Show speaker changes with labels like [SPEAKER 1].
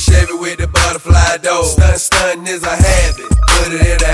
[SPEAKER 1] Chevy with the butterfly door. Stun is a habit, put it in the